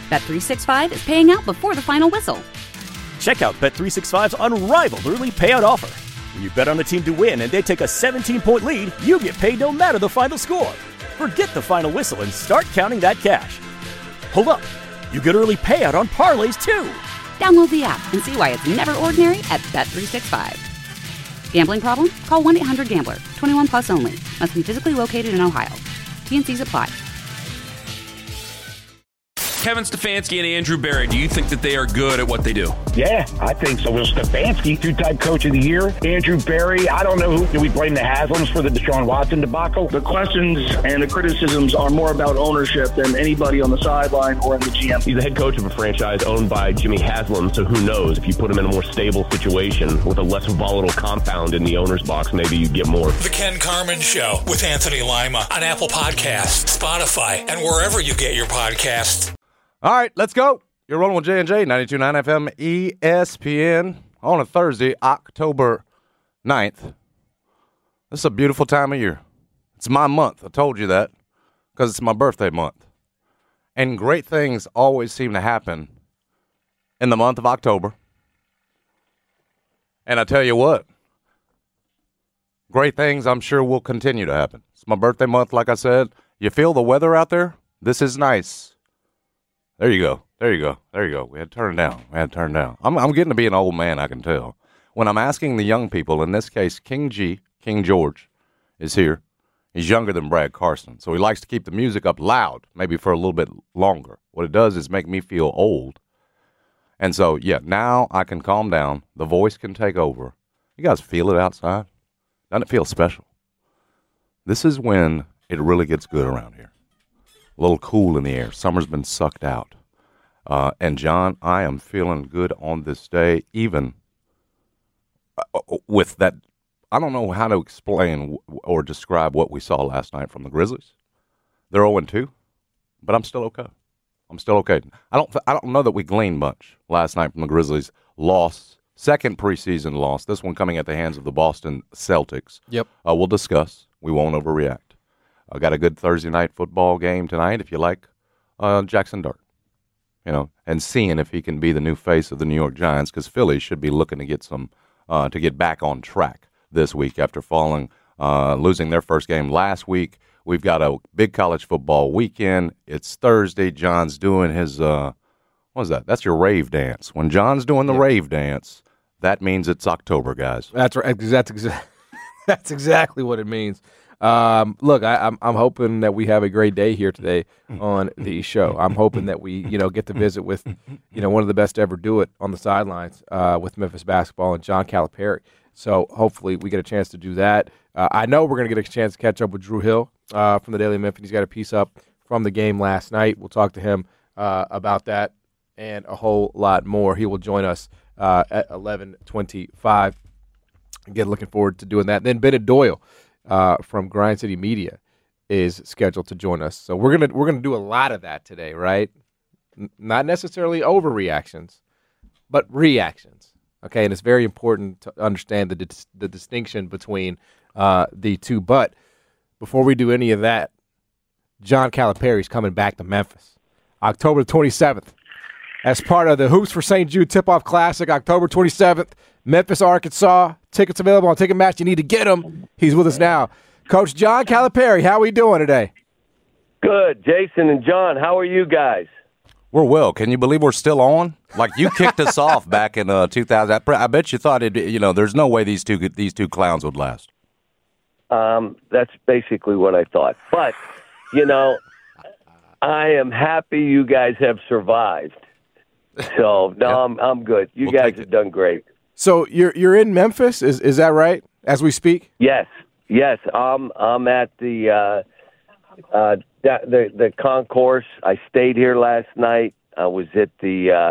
Bet365 is paying out before the final whistle. Check out Bet365's unrivaled early payout offer. When you bet on a team to win and they take a 17-point lead, you get paid no matter the final score. Forget the final whistle and start counting that cash. Hold up. You get early payout on parlays, too. Download the app and see why it's never ordinary at Bet365. Gambling problem? Call 1-800-GAMBLER. 21 plus only. Must be physically located in Ohio. T&Cs apply. Kevin Stefanski and Andrew Berry, do you think that they are good at what they do? Yeah, I think so. Well, Stefanski, two-time coach of the year. Andrew Berry, I don't know who. Do we blame the Haslams for the Deshaun Watson debacle? The questions and the criticisms are more about ownership than anybody on the sideline or in the GM. He's the head coach of a franchise owned by Jimmy Haslam, so who knows? If you put him in a more stable situation with a less volatile compound in the owner's box, maybe you get more. The Ken Carman Show with Anthony Lima on Apple Podcasts, Spotify, and wherever you get your podcasts. All right, let's go. You're rolling with J&J, 92.9 FM, ESPN, on a Thursday, October 9th. This is a beautiful time of year. It's my month. I told you that because it's my birthday month. And great things always seem to happen in the month of October. And I tell you what, great things I'm sure will continue to happen. It's my birthday month, like I said. You feel the weather out there? This is nice. There you go. There you go. There you go. We had to turn it down. I'm getting to be an old man, I can tell. When I'm asking the young people, in this case, King George, is here. He's younger than Brad Carson, so he likes to keep the music up loud, maybe for a little bit longer. What it does is make me feel old. And so, yeah, now I can calm down. The voice can take over. You guys feel it outside? Doesn't it feel special? This is when it really gets good around here. A little cool in the air. Summer's been sucked out. And, John, I am feeling good on this day, even with that. I don't know how to explain or describe what we saw last night from the Grizzlies. They're 0-2, but I'm still okay. I don't know that we gleaned much last night from the Grizzlies' loss, second preseason loss, this one coming at the hands of the Boston Celtics. Yep. We'll discuss. We won't overreact. I got a good Thursday night football game tonight, if you like, Jackson Dart, and seeing if he can be the new face of the New York Giants, because Philly should be looking to get back on track this week after losing their first game last week. We've got a big college football weekend. It's Thursday. John's doing his, what is that? That's your rave dance. When John's doing the rave dance, that means it's October, guys. That's right. That's exactly what it means. Look, I'm hoping that we have a great day here today on the show. I'm hoping that we, get to visit with, one of the best to ever do it on the sidelines with Memphis basketball and John Calipari. So hopefully we get a chance to do that. I know we're going to get a chance to catch up with Drew Hill from the Daily Memphis. He's got a piece up from the game last night. We'll talk to him about that and a whole lot more. He will join us at 11:25. Again, looking forward to doing that. Then Bennett Doyle from Grind City Media is scheduled to join us. So we're gonna do a lot of that today, right? Not necessarily overreactions, but reactions. Okay, and it's very important to understand the distinction between the two. But before we do any of that, John Calipari is coming back to Memphis, October 27th, as part of the Hoops for St. Jude Tip-Off Classic, October 27th, Memphis, Arkansas. Tickets available on Ticketmaster. You need to get them. He's with us now. Coach John Calipari, how are we doing today? Good. Jason and John, how are you guys? We're well. Can you believe we're still on? Like, you kicked us off back in 2000. I bet you thought there's no way these two clowns would last. That's basically what I thought. But, I am happy you guys have survived. So, no, yep. I'm good. You guys have done great. So you're in Memphis, is that right? As we speak? Yes. I'm at the concourse. I stayed here last night. I was at the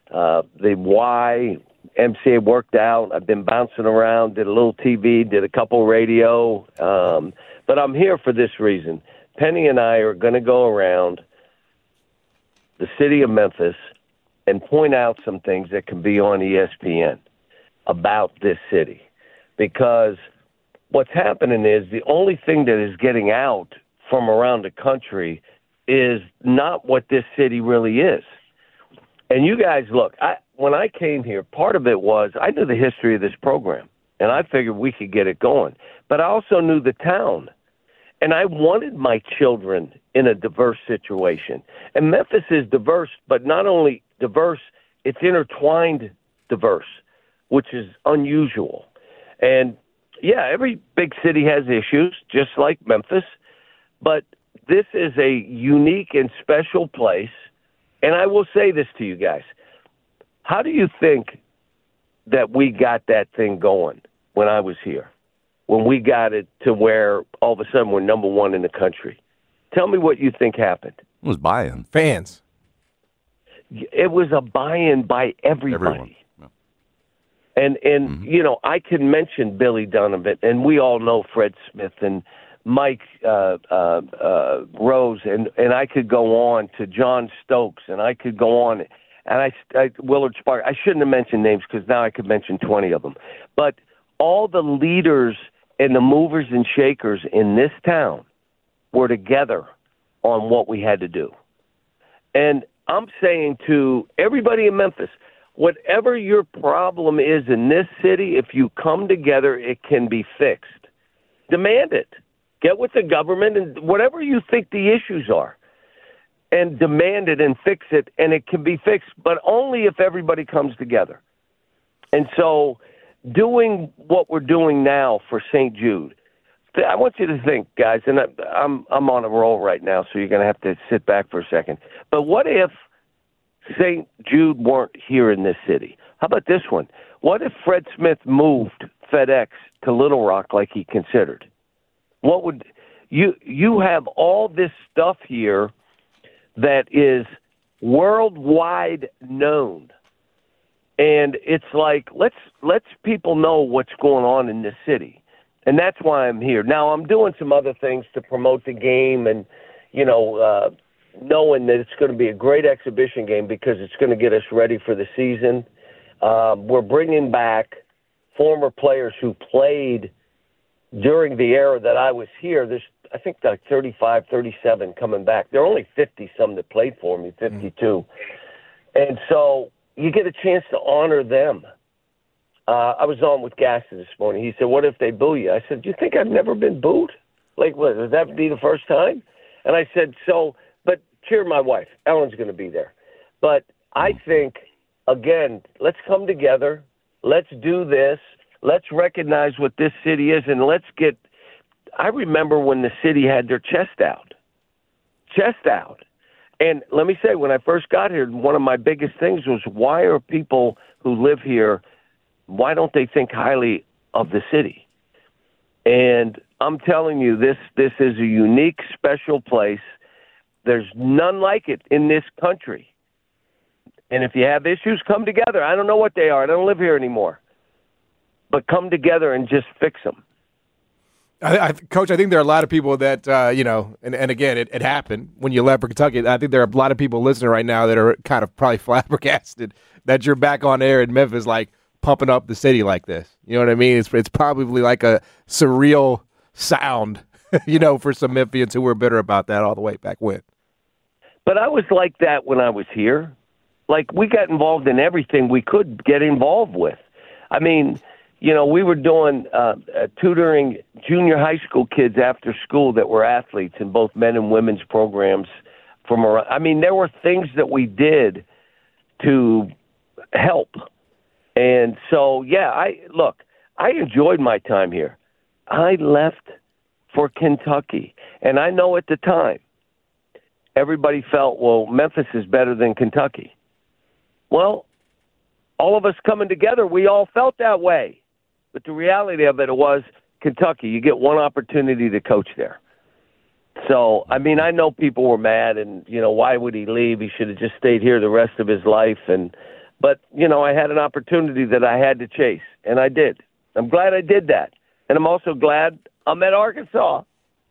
YMCA, worked out. I've been bouncing around, did a little TV, did a couple radio. But I'm here for this reason. Penny and I are going to go around the city of Memphis and point out some things that can be on ESPN about this city. Because what's happening is the only thing that is getting out from around the country is not what this city really is. And you guys, look, when I came here, part of it was I knew the history of this program, and I figured we could get it going. But I also knew the town, and I wanted my children in a diverse situation. And Memphis is diverse, but not only diverse, it's intertwined diverse, which is unusual. And, yeah, every big city has issues, just like Memphis, but this is a unique and special place. And I will say this to you guys. How do you think that we got that thing going when I was here? When we got it to where all of a sudden we're number one in the country? Tell me what you think happened. It was buy-in. Fans. It was a buy-in by everybody. Yeah. And you know, I can mention Billy Donovan, and we all know Fred Smith and Mike Rose, and I could go on to John Stokes, and I could go on, and I Willard Spark. I shouldn't have mentioned names because now I could mention 20 of them. But all the leaders and the movers and shakers in this town were together on what we had to do. And I'm saying to everybody in Memphis, whatever your problem is in this city, if you come together, it can be fixed. Demand it. Get with the government and whatever you think the issues are, and demand it and fix it, and it can be fixed, but only if everybody comes together. And so doing what we're doing now for St. Jude, I want you to think, guys, and I'm on a roll right now, so you're going to have to sit back for a second. But what if St. Jude weren't here in this city? How about this one? What if Fred Smith moved FedEx to Little Rock like he considered? What would you have all this stuff here that is worldwide known, and it's like let's people know what's going on in this city, and that's why I'm here. Now I'm doing some other things to promote the game, and knowing that it's going to be a great exhibition game because it's going to get us ready for the season. We're bringing back former players who played during the era that I was here. There's, I think, like 35, 37 coming back. There are only 50-some that played for me, 52. And so you get a chance to honor them. I was on with Gaston this morning. He said, what if they boo you? I said, do you think I've never been booed? Like, what, would that be the first time? And I said, but cheer my wife. Ellen's going to be there. But I think, again, let's come together. Let's do this. Let's recognize what this city is, and let's get – I remember when the city had their chest out. And let me say, when I first got here, one of my biggest things was, why are people who live here, why don't they think highly of the city? And I'm telling you, this is a unique, special place. There's none like it in this country. And if you have issues, come together. I don't know what they are. I don't live here anymore. But come together and just fix them. Coach, I think there are a lot of people that, and again, it happened when you left for Kentucky. I think there are a lot of people listening right now that are kind of probably flabbergasted that you're back on air in Memphis, like pumping up the city like this. You know what I mean? It's probably like a surreal sound, for some Memphians who were bitter about that all the way back when. But I was like that when I was here. Like, we got involved in everything we could get involved with. I mean, we were doing tutoring junior high school kids after school that were athletes in both men and women's programs from around. I mean, there were things that we did to help. And so, yeah, I enjoyed my time here. I left for Kentucky. And I know at the time, everybody felt, well, Memphis is better than Kentucky. Well, all of us coming together, we all felt that way. But the reality of it was, Kentucky, you get one opportunity to coach there. So, I mean, I know people were mad and, why would he leave? He should have just stayed here the rest of his life. But, I had an opportunity that I had to chase, and I did. I'm glad I did that. And I'm also glad I'm at Arkansas.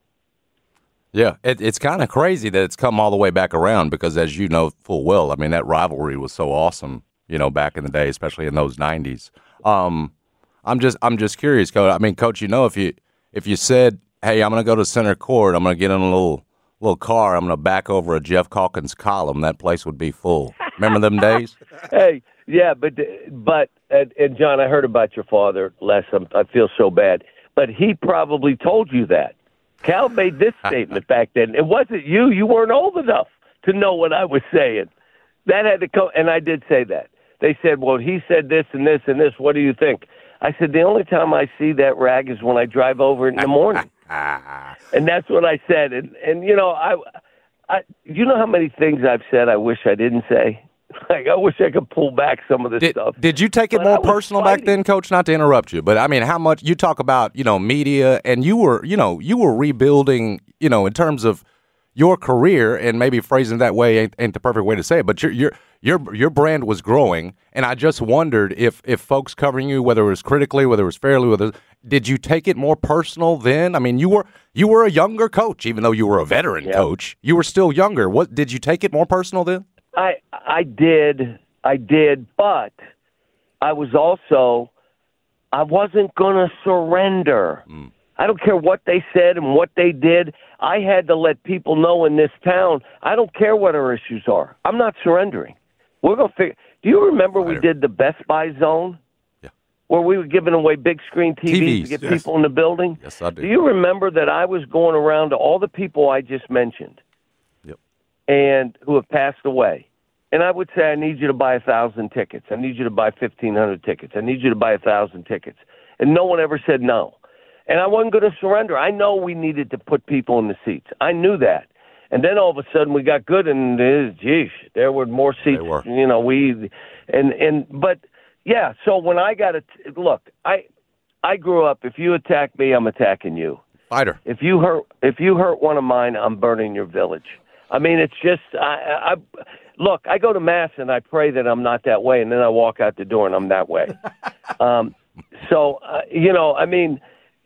Yeah, it's kind of crazy that it's come all the way back around because, as you know full well, I mean, that rivalry was so awesome, back in the day, especially in those 90s. I'm just curious, Coach. I mean, Coach, if you said, hey, I'm going to go to center court, I'm going to get in a little car, I'm going to back over a Jeff Calkins column, that place would be full. Remember them days? Hey, yeah, but and John, I heard about your father last. I feel so bad, but he probably told you that. Cal made this statement back then. It wasn't you. You weren't old enough to know what I was saying. That had to come, and I did say that. They said, well, he said this and this and this. What do you think? I said, the only time I see that rag is when I drive over it in the morning. And that's what I said. And you know, I you know how many things I've said I wish I didn't say? Like, I wish I could pull back some of this stuff. Did you take it more personal back then, Coach? Not to interrupt you, but I mean, how much you talk about, you know, media, and you were rebuilding, you know, in terms of your career, and maybe phrasing that way ain't the perfect way to say it, but your brand was growing, and I just wondered if folks covering you, whether it was critically, whether it was fairly, did you take it more personal then? I mean, you were a younger coach, even though you were a veteran coach. You were still younger. What did you take it more personal then? I did, but I wasn't going to surrender. I don't care what they said and what they did. I had to let people know in this town, I don't care what our issues are. I'm not surrendering. We're going to figure. Do you remember we did the Best Buy zone? Yeah. Where we were giving away big screen TVs to get people in the building? Yes, I do. Do you remember that I was going around to all the people I just mentioned? Yep. And who have passed away? And I would say, I need you to buy 1,000 tickets. I need you to buy 1,500 tickets. I need you to buy 1,000 tickets. And no one ever said no. And I wasn't going to surrender. I know we needed to put people in the seats. I knew that. And then all of a sudden we got good, and geez, there were more seats. You know, but yeah. So when I got look, I grew up. If you attack me, I'm attacking you. Fighter. If you hurt one of mine, I'm burning your village. I mean, it's just look. I go to mass and I pray that I'm not that way, and then I walk out the door and I'm that way. You know, I mean.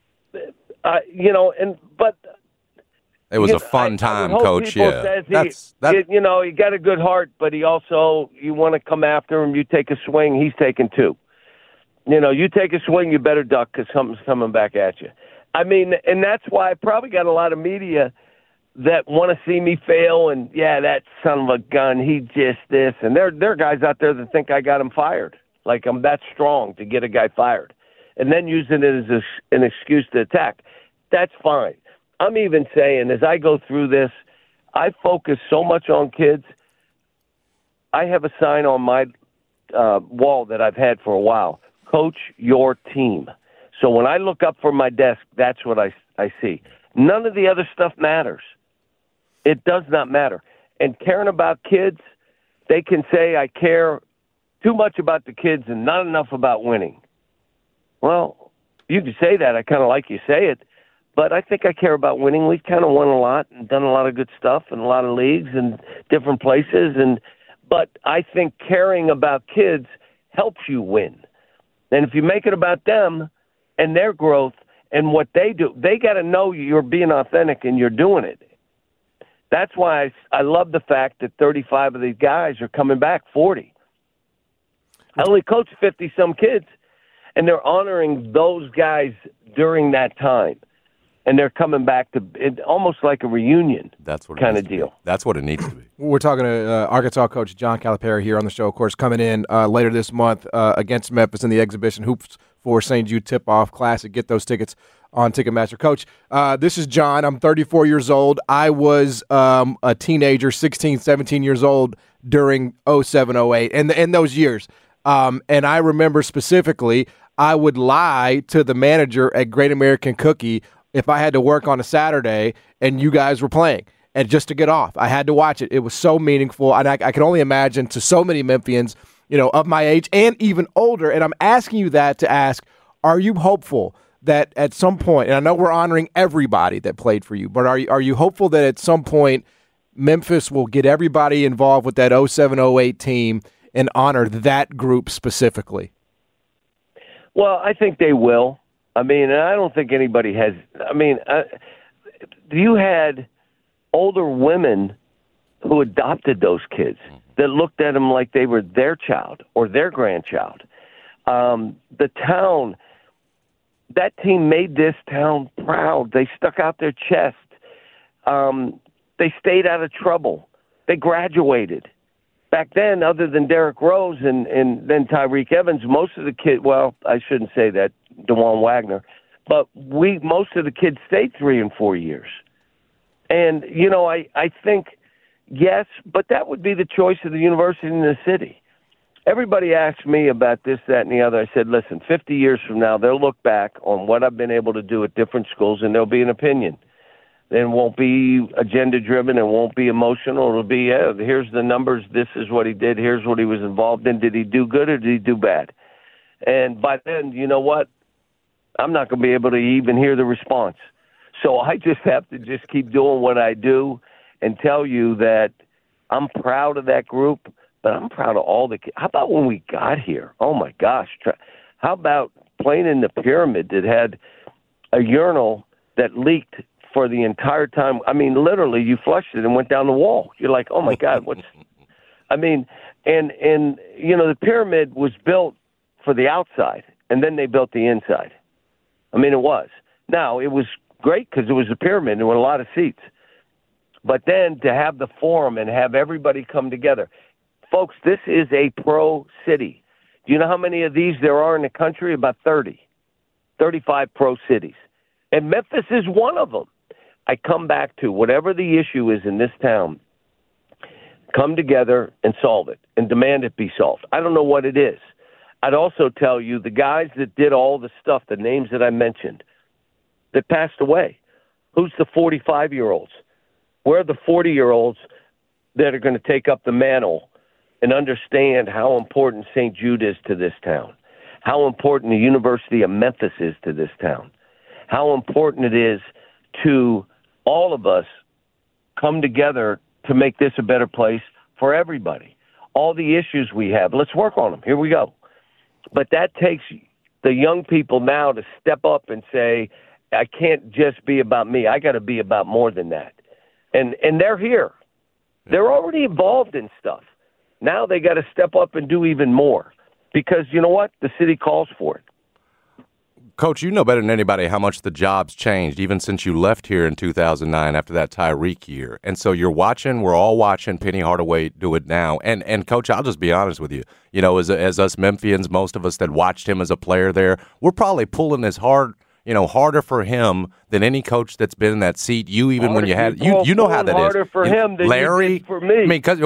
You know, but it was a fun time, Coach. Yeah, you know, he got a good heart, but he also, you want to come after him. You take a swing, he's taking two. You know, you take a swing, you better duck because something's coming back at you. I mean, and that's why I probably got a lot of media that want to see me fail. And that son of a gun, he just this, and there are guys out there that think I got him fired. Like I'm that strong to get a guy fired. And then using it as an excuse to attack. That's fine. I'm even saying, as I go through this, I focus so much on kids. I have a sign on my wall that I've had for a while. Coach your team. So when I look up from my desk, that's what I see. None of the other stuff matters. It does not matter. And caring about kids, they can say I care too much about the kids and not enough about winning. Well, you can say that. I kind of like you say it. But I think I care about winning. We've kind of won a lot and done a lot of good stuff in a lot of leagues and different places. But I think caring about kids helps you win. And if you make it about them and their growth and what they do, they got to know you're being authentic and you're doing it. That's why I love the fact that 35 of these guys are coming back, 40. I only coached 50-some kids. And they're honoring those guys during that time. And they're coming back to it, almost like a reunion kind of deal. That's what it needs to be. We're talking to Arkansas coach John Calipari here on the show, of course, coming in later this month against Memphis in the exhibition Hoops for St. Jude Tip-Off Classic. Get those tickets on Ticketmaster. Coach, this is John. I'm 34 years old. I was a teenager, 16, 17 years old during 07, 08, and in those years. And I remember specifically I would lie to the manager at Great American Cookie if I had to work on a Saturday and you guys were playing. And just to get off, I had to watch it. It was so meaningful. And I can only imagine to so many Memphians, you know, of my age and even older. And I'm asking you that to ask, are you hopeful that at some point, and I know we're honoring everybody that played for you, but are you hopeful that at some point Memphis will get everybody involved with that 07, 08 team and honor that group specifically? Well, I think they will. I mean, I don't think anybody has. I mean, you had older women who adopted those kids that looked at them like they were their child or their grandchild. The town, that team made this town proud. They stuck out their chest. They stayed out of trouble. They graduated. back then, other than Derrick Rose and then Tyreek Evans, most of the kids, well, I shouldn't say that, DeJuan Wagner, but most of the kids stayed 3 and 4 years. And, I think, yes, but that would be the choice of the university and the city. Everybody asks me about this, that, and the other. I said, listen, 50 years from now, they'll look back on what I've been able to do at different schools, and there'll be an opinion. It won't be agenda-driven. It won't be emotional. It'll be, here's the numbers. This is what he did. Here's what he was involved in. Did he do good or did he do bad? And by then, you know what? I'm not going to be able to even hear the response. So I just have to just keep doing what I do and tell you that I'm proud of that group. But I'm proud of all the kids. How about when we got here? Oh, my gosh. How about playing in the pyramid that had a urinal that leaked for the entire time? I mean, literally, you flushed it and went down the wall. You're like, oh, my God, and the pyramid was built for the outside, and then they built the inside. I mean, it was. Now, it was great because it was a pyramid. There were a lot of seats. But then to have the forum and have everybody come together. Folks, this is a pro city. Do you know how many of these there are in the country? About 35 pro cities. And Memphis is one of them. I come back to whatever the issue is in this town, come together and solve it and demand it be solved. I don't know what it is. I'd also tell you the guys that did all the stuff, the names that I mentioned, that passed away. Who's the 45-year-olds? Where are the 40-year-olds that are going to take up the mantle and understand how important St. Jude is to this town, how important the University of Memphis is to this town, how important it is to all of us come together to make this a better place for everybody. All the issues we have, let's work on them. Here we go. But that takes the young people now to step up and say, I can't just be about me. I got to be about more than that. And they're here. They're already involved in stuff. Now they got to step up and do even more because, you know what? The city calls for it. Coach, you know better than anybody how much the job's changed even since you left here in 2009 after that Tyreek year. And so we're all watching Penny Hardaway do it now. And Coach, I'll just be honest with you. As us Memphians, most of us that watched him as a player there, we're probably pulling as hard, harder for him than any coach that's been in that seat. You know how that is. Harder for him than Larry, you did for me.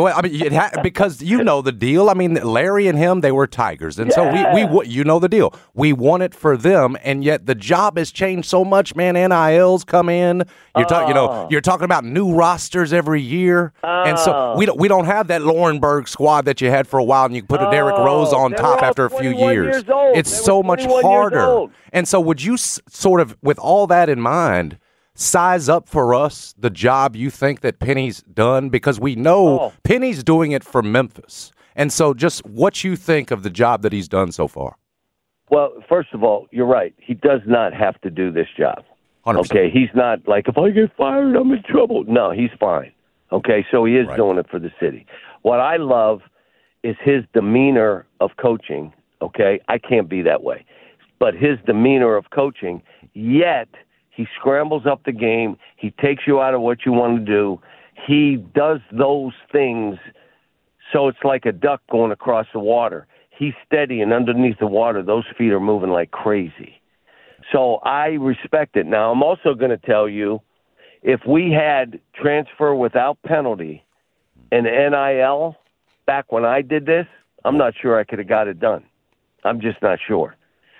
Because you know the deal. I mean, Larry and him, they were Tigers, and so we you know the deal. We want it for them, and yet the job has changed so much. Man, NILs come in. You're talking about new rosters every year, and so we don't have that Laurinburg squad that you had for a while, and you put a Derrick Rose on top after a few years. It's so much harder. And so would you sort of, with all that in mind, size up for us the job you think that Penny's done? Because we know Penny's doing it for Memphis. And so just what you think of the job that he's done so far. Well, first of all, you're right. He does not have to do this job. 100%. Okay, he's not like, if I get fired, I'm in trouble. No, he's fine. Okay, so he is doing it for the city. What I love is his demeanor of coaching. Okay, I can't be that way. But his demeanor of coaching, yet he scrambles up the game. He takes you out of what you want to do. He does those things so it's like a duck going across the water. He's steady, and underneath the water, those feet are moving like crazy. So I respect it. Now, I'm also going to tell you, if we had transfer without penalty and NIL back when I did this, I'm not sure I could have got it done. I'm just not sure.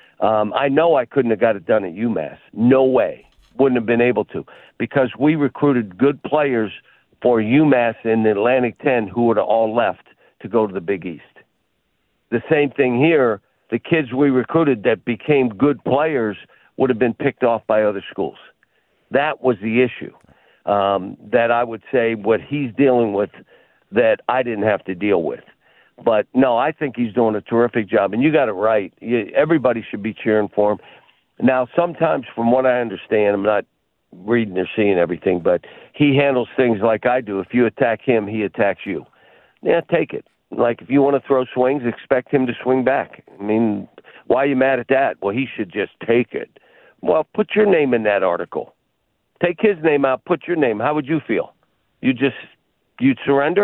I know I couldn't have got it done at UMass. No way. Wouldn't have been able to, because we recruited good players for UMass in the Atlantic 10 who would have all left to go to the Big East. The same thing here. The kids we recruited that became good players would have been picked off by other schools. That was the issue that I would say what he's dealing with that I didn't have to deal with. But, no, I think he's doing a terrific job. And you got it right. Everybody should be cheering for him. Now, sometimes, from what I understand, I'm not reading or seeing everything, but he handles things like I do. If you attack him, he attacks you. Yeah, take it. Like, if you want to throw swings, expect him to swing back. I mean, why are you mad at that? Well, he should just take it. Well, put your name in that article. Take his name out, put your name. How would you feel? You'd surrender?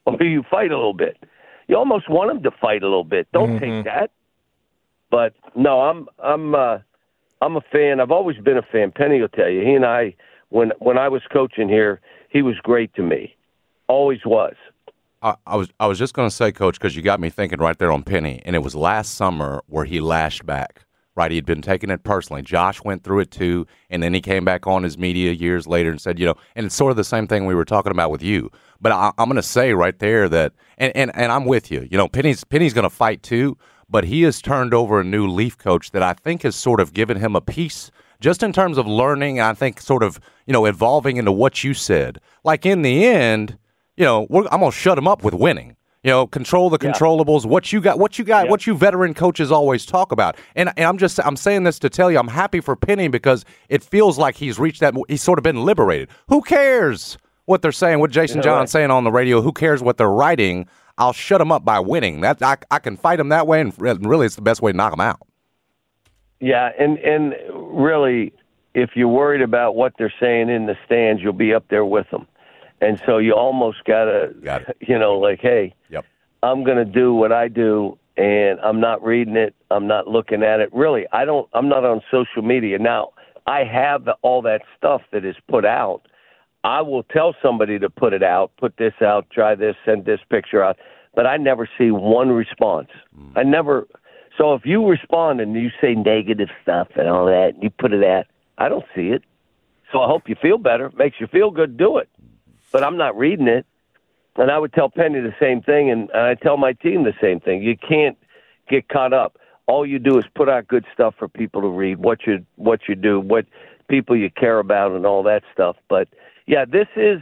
or you fight a little bit. You almost want him to fight a little bit. Don't take that. But no, I'm a fan. I've always been a fan. Penny will tell you. He and I, when I was coaching here, he was great to me. Always was. I was just going to say, Coach, because you got me thinking right there on Penny, and it was last summer where he lashed back. Right, he'd been taking it personally. Josh went through it too, and then he came back on his media years later and said, and it's sort of the same thing we were talking about with you. But I'm going to say right there that, and I'm with you. Penny's going to fight too, but he has turned over a new leaf, Coach, that I think has sort of given him a piece, just in terms of learning. I think sort of evolving into what you said. Like in the end, I'm going to shut him up with winning. Control the controllables. What you got. What you veteran coaches always talk about. And I'm saying this to tell you, I'm happy for Penny because it feels like he's reached that. He's sort of been liberated. Who cares what they're saying? What Jason John's saying on the radio? Who cares what they're writing? I'll shut them up by winning. That I can fight them that way, and really, it's the best way to knock them out. Yeah, and really, if you're worried about what they're saying in the stands, you'll be up there with them. And so you almost got it. Like, hey, I'm going to do what I do, and I'm not reading it. I'm not looking at it. Really, I'm not on social media. Now, I have all that stuff that is put out. I will tell somebody to put it out, put this out, try this, send this picture out. But I never see one response. I never. So if you respond and you say negative stuff and all that, and you put it out, I don't see it. So I hope you feel better. Makes you feel good, do it. But I'm not reading it. And I would tell Penny the same thing, and I tell my team the same thing. You can't get caught up. All you do is put out good stuff for people to read, what you do, what people you care about, and all that stuff. But, yeah, this is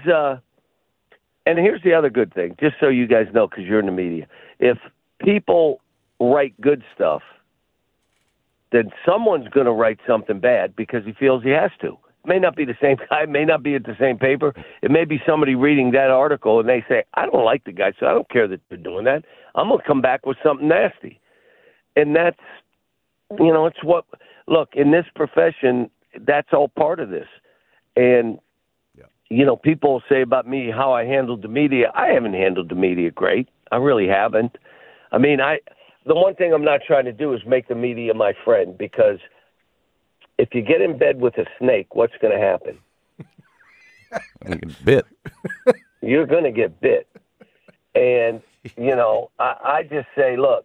and here's the other good thing, just so you guys know, because you're in the media. If people write good stuff, then someone's going to write something bad because he feels he has to. It may not be the same guy, may not be at the same paper. It may be somebody reading that article and they say, I don't like the guy, so I don't care that they're doing that. I'm going to come back with something nasty. And that's, it's what, look, in this profession, that's all part of this. And, people say about me how I handled the media. I haven't handled the media great. I really haven't. I mean, the one thing I'm not trying to do is make the media my friend, because if you get in bed with a snake, what's going to happen? You get bit. You're going to get bit. And, I just say, look,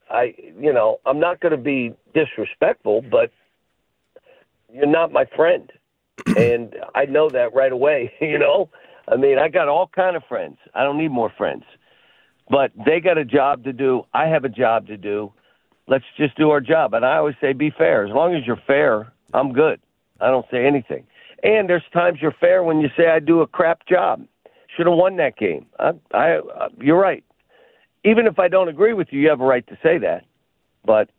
I'm not going to be disrespectful, but you're not my friend. And I know that right away, I mean, I got all kind of friends. I don't need more friends. But they got a job to do. I have a job to do. Let's just do our job. And I always say be fair. As long as you're fair, I'm good. I don't say anything. And there's times you're fair when you say I do a crap job. Should have won that game. You're right. Even if I don't agree with you, you have a right to say that. But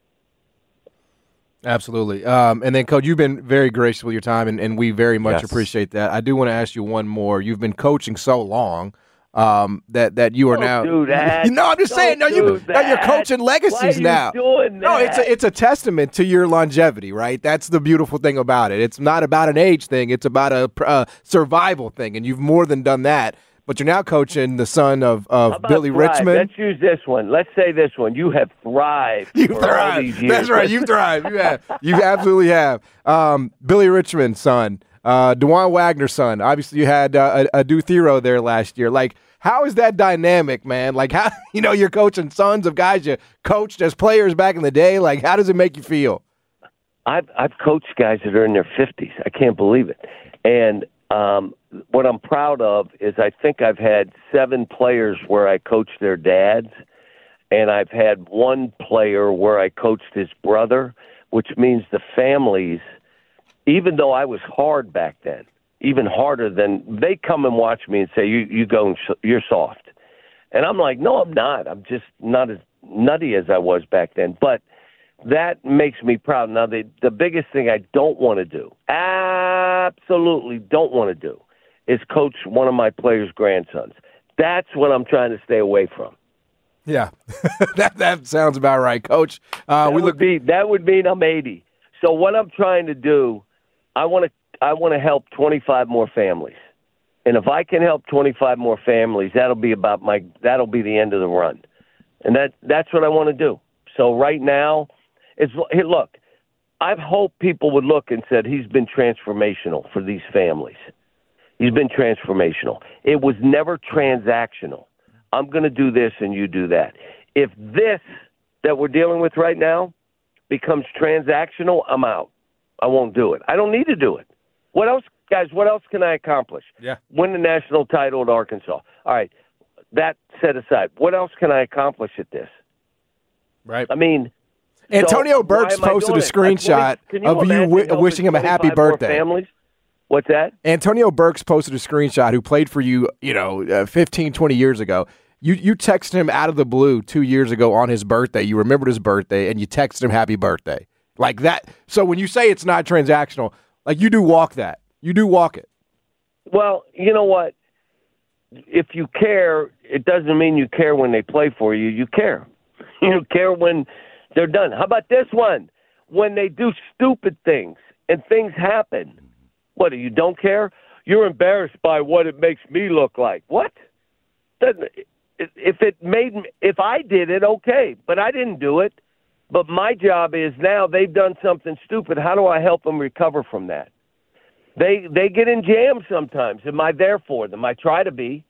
absolutely. And then, Coach, you've been very gracious with your time, and we very much appreciate that. I do want to ask you one more. You've been coaching so long that you are now. Do that. I'm just saying. No, you're coaching legacies now. Doing that? No, it's a testament to your longevity, right? That's the beautiful thing about it. It's not about an age thing. It's about a survival thing, and you've more than done that. But you're now coaching the son of Billy Richmond. Let's use this one. Let's say this one. You have thrived. You've thrived. That's right. You've thrived. You have. You absolutely have. Billy Richmond's son. DeJuan Wagner's son. Obviously, you had a Duthero there last year. Like, how is that dynamic, man? Like, how you're coaching sons of guys you coached as players back in the day. Like, how does it make you feel? I've coached guys that are in their 50s. I can't believe it. And what I'm proud of is I think I've had 7 players where I coached their dads, and I've had 1 player where I coached his brother, which means the families. Even though I was hard back then, even harder than they come and watch me and say, you're soft. And I'm like, no, I'm not. I'm just not as nutty as I was back then. But that makes me proud. Now, the biggest thing I don't want to do, absolutely don't want to do, is coach one of my players' grandsons. That's what I'm trying to stay away from. Yeah, that sounds about right, Coach. That would mean I'm 80. So what I'm trying to do, I want to help 25 more families. And if I can help 25 more families, that'll be the end of the run. And that's what I want to do. So right now, look, I hope people would look and said he's been transformational for these families. He's been transformational. It was never transactional. I'm going to do this and you do that. If this that we're dealing with right now becomes transactional, I'm out. I won't do it. I don't need to do it. What else, guys, what else can I accomplish? Yeah. Win the national title at Arkansas. All right, that set aside. What else can I accomplish at this? Right. I mean, Antonio Burks posted a screenshot of you wishing him a happy birthday. Families? What's that? Antonio Burks posted a screenshot who played for you, 15, 20 years ago. You texted him out of the blue 2 years ago on his birthday. You remembered his birthday, and you texted him happy birthday. Like that. So when you say it's not transactional, like you do walk that. You do walk it. Well, you know what? If you care, it doesn't mean you care when they play for you. You care. You care when they're done. How about this one? When they do stupid things and things happen. What, you don't care? You're embarrassed by what it makes me look like. What? If I did it, okay, but I didn't do it. But my job is now they've done something stupid. How do I help them recover from that? They get in jams sometimes. Am I there for them? I try to be.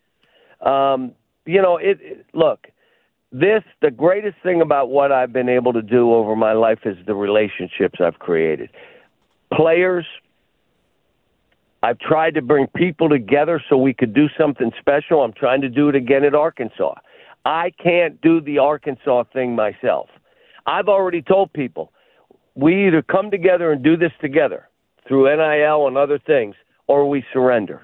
Look, the greatest thing about what I've been able to do over my life is the relationships I've created. Players, I've tried to bring people together so we could do something special. I'm trying to do it again at Arkansas. I can't do the Arkansas thing myself. I've already told people, we either come together and do this together through NIL and other things, or we surrender.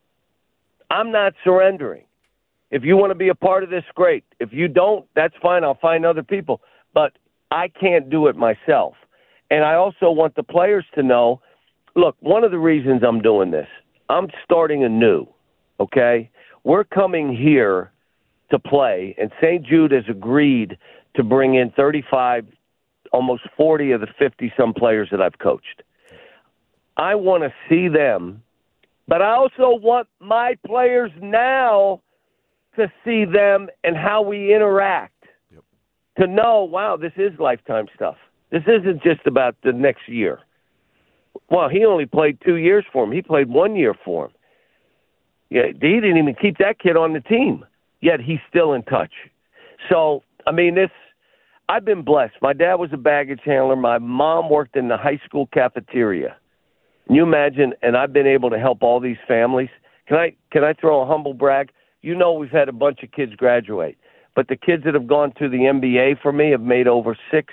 I'm not surrendering. If you want to be a part of this, great. If you don't, that's fine. I'll find other people. But I can't do it myself. And I also want the players to know, look, one of the reasons I'm doing this, I'm starting anew, okay? We're coming here to play, and St. Jude has agreed to bring in 35, almost 40 of the 50-some players that I've coached. I want to see them, but I also want my players now to see them and how we interact, to know, wow, this is lifetime stuff. This isn't just about the next year. Well, he only played 2 years for him. He played 1 year for him. Yeah, he didn't even keep that kid on the team, yet he's still in touch. So, I mean, I've been blessed. My dad was a baggage handler. My mom worked in the high school cafeteria. Can you imagine? And I've been able to help all these families. Can I throw a humble brag? You know, we've had a bunch of kids graduate, but the kids that have gone to the NBA for me have made over $6